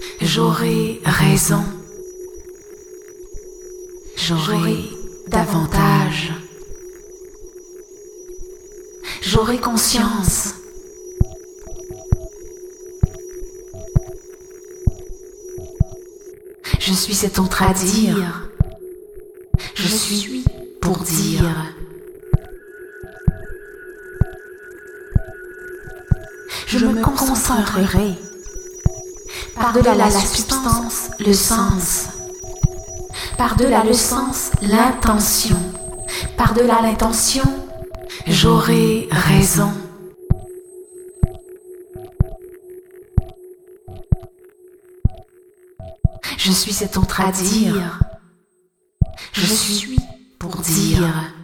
J'aurai raison. J'aurai davantage. J'aurai conscience. Je suis cet autre à dire. Je suis pour dire. Je me concentrerai. Par-delà la substance, le sens. Par-delà le sens, l'intention. Par-delà l'intention, j'aurai raison. Je suis cet autre à dire. Je suis pour dire.